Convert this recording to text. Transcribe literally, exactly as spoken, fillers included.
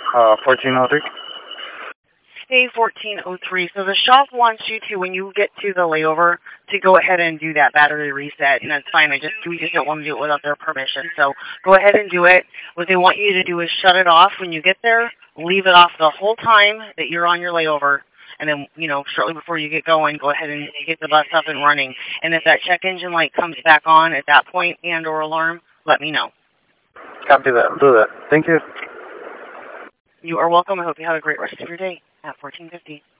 Uh, fourteen oh three. Hey, fourteen oh three. So the shop wants you to, when you get to the layover, to go ahead and do that battery reset, and that's fine. I just we just don't want to do it without their permission. So go ahead and do it. What they want you to do is shut it off when you get there. Leave it off the whole time that you're on your layover. And then, you know, shortly before you get going, go ahead and get the bus up and running. And if that check engine light comes back on at that point and or alarm, let me know. Copy that. Do that. Thank you. You are welcome. I hope you have a great rest of your day at fourteen fifty.